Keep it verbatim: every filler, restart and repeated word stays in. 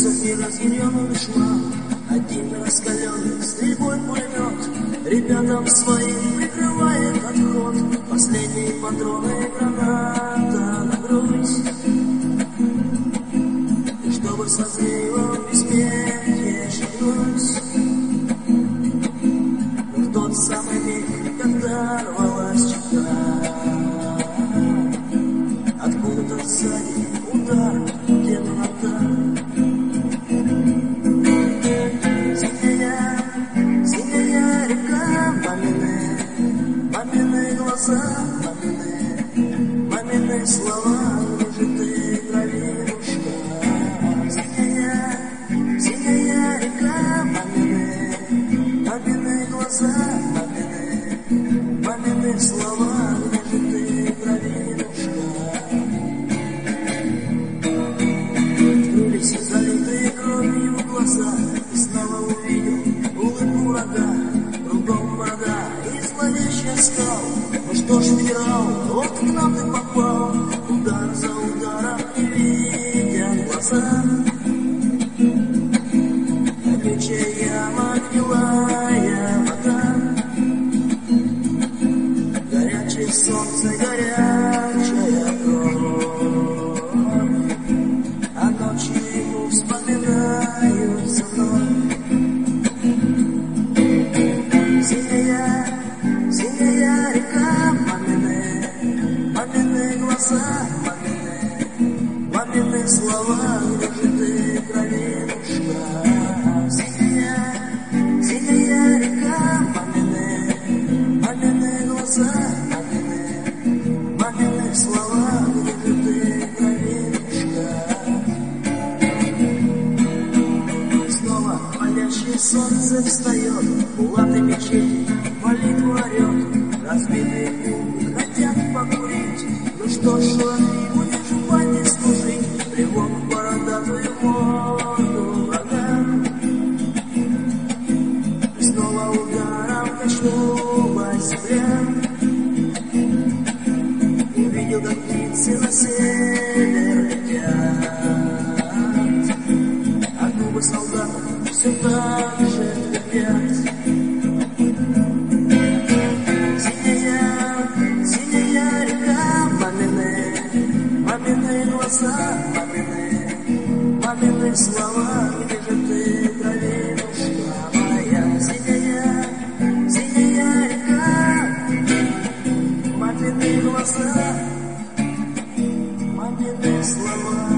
сотни разъяренных душман, один раскаленный стрельбой пулемет, ребятам своим прикрывает отход, последние патроны граната на грудь. И чтобы со взрывом бессмертие шагнуть, но в тот самый миг, когда рвалась чека, откуда-то сзади удар, темнота. Синяя, синяя река, мамины, мамины глаза, мамины, мамины слова, выжатые кровинушка. Синяя, синяя река, мамины, мамины глаза, мамины, мамины слова, выжатые кровинушка. Залитые кровью глаза, и снова увидел улыбку врага, кругом борода и зловещая скал. Ну что ж, федерал, вот к нам ты попал, удар за ударом, не видя глаза. Горячая яма, гнилая вода, горячее солнце, горячая кровь, а ночью вспоминаются вновь. Синяя, синяя река, мамины, мамины глаза, мамины, мамины слова, выжатые кровинушка. Синяя, синяя река, мамины, мамины глаза, мамины, мамины слова, выжатые кровинушка. Палящее солнце встает, булаты мечети, молитву орет, разбитые губы хотят покурить. Ну что ж, ему не жупать, не служить, плевок в бородатую морду врага. И снова ударом качнулась земля. Увидел, как птицы на север летят, а губы солдата все так же трепят. Синяя, синяя река, мамины, мамины глаза, мамины, мамины слова, где же ты, кровинушка моя? Синяя, синяя река, мамины глаза, мамины слова.